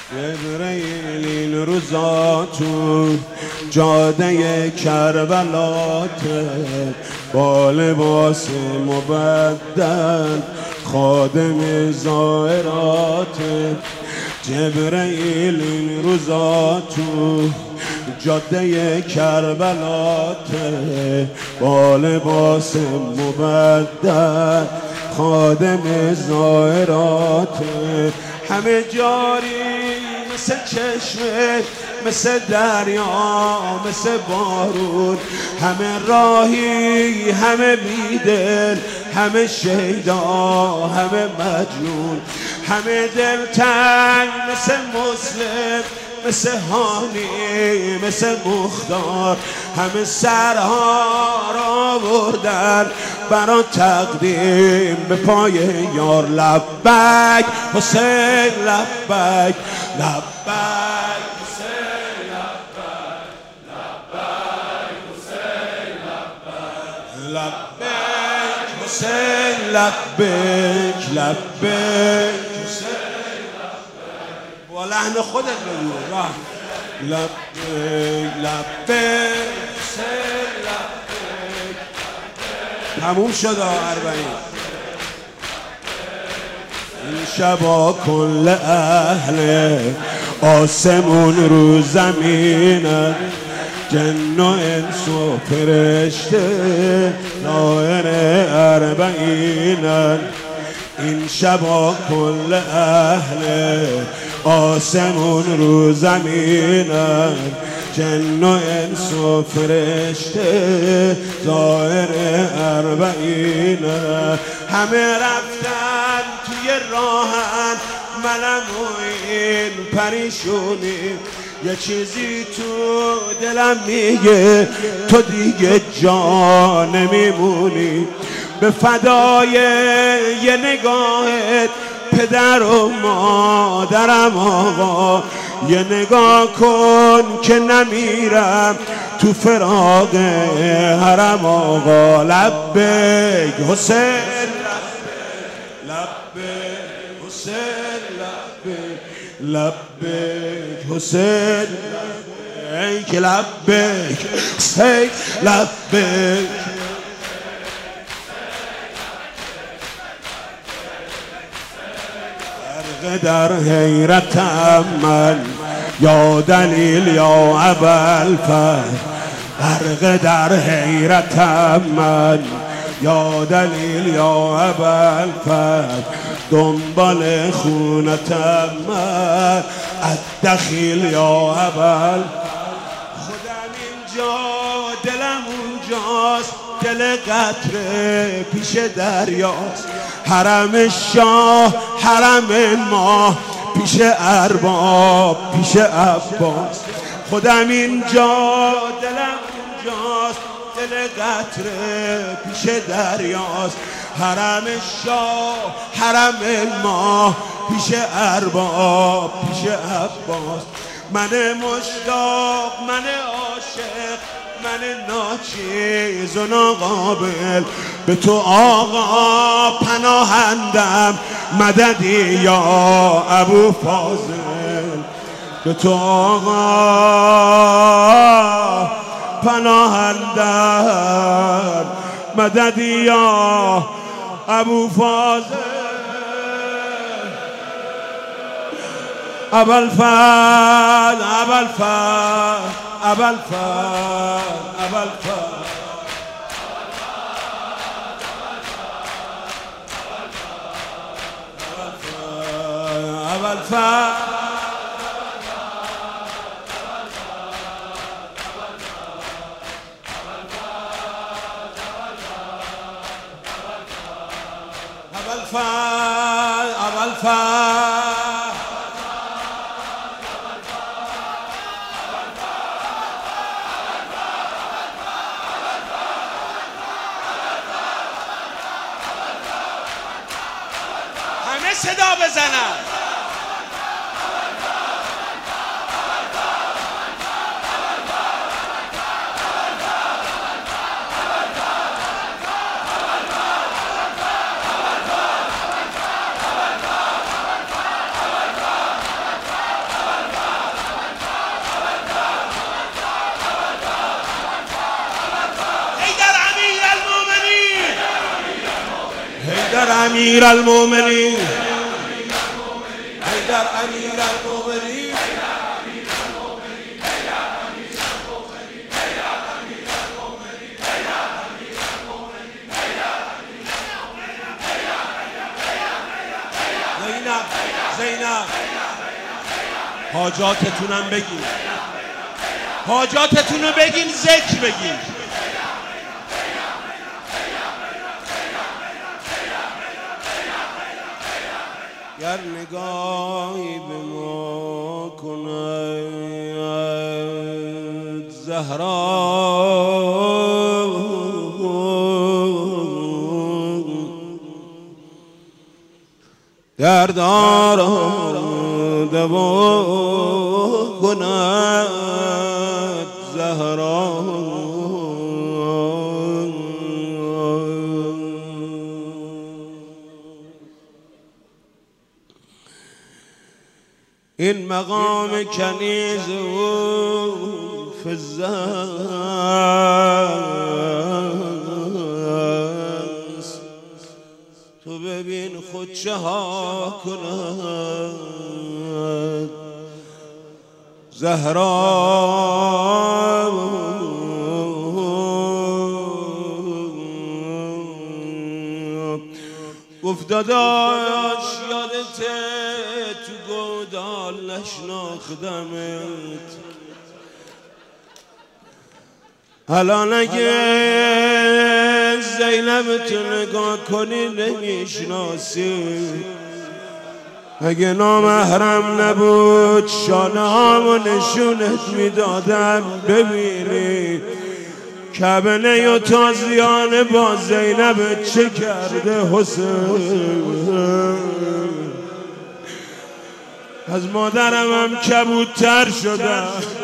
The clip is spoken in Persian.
جبرئیل این روزا تو جاده کربلات با لباس مبدل خادم زائرات. جبرئیل این روزا تو جاده کربلات با لباس مبدل خادم زائرات. همه جاری مثل چشمه، مثل دریا، مثل بارون، همه راهی، همه بیدل، همه شیدا، همه مجنون، همه دلتنگ مثل مسلم، مثل هانی، مثل مختار، همه سرها را بردن برا تقدیم به پای یار. لبک حسین لبک، لبک حسین لبک، لبک حسین لبک، لبک حسین لبک، لبک حسین لبک. با لحن خودت بگو. لبک لبک حسین لبک. تموم شد 40. این شبا کل اهل آسمون رو زمینن، جن و انس و فرشته نائر 40. این شبا کل اهل آسمون رو زمینن، جن و انس و فرشته ظاهر 40. همه رفتن توی راهن، منم و این پریشونی. یه چیزی تو دلم میگه تو دیگه جا نمیمونی. به فدای یه نگاهت پدر و مادرم آقا، یه نگاه کن که نمیرم تو فراق حرم آقا. لبک حسین لبک حسین لبک، لبک حسین لبک، لبک حسین لبک. در حیرتم من یا دلیل یا ابوالفضل، غرق در حیرتم من یا دلیل یا ابوالفضل. دنبال خونتم من الدخیل یا ابوالفضل. خودم اینجا دلم اونجاست، دل قطره پیش دریاست. حرم شاه حرم ما پیش ارباب پیش عباس. خودم اینجا دلم اونجاست، دل قطره پیش دریاست. حرم شاه حرم ما پیش ارباب پیش عباس. من مشتاق، من عاشق، من ناچیز و ناقابل، به تو آقا پناهندم مددی یا ابو فاضل. به تو آقا پناهندم مددی یا ابو فاضل. ابوالفضل ابوالفضل ابوالفضل ابوالفضل. ابوالفضل همه صدا بزنن. امیرالمومنین حیدر امیرالمومنین زینب حاجاتتونم بگین، حاجاتتونو بگین، ذکر بگین. گر نگاهی به ما کند زهرا دردار دوا کند زهرا این مقام کنیز و فزاست تو ببین خود چه ها کند زهرا گفت داداش یادته تو گودال نشناختمت الان اگه زینب تو نگاه کنی نمیشناسی اگه نامحرم نبود شانه هامو نشونت میدادم ببینی کبنه و تازیانه با زینب چه کرده حسین از مادرم هم کبودتر شدم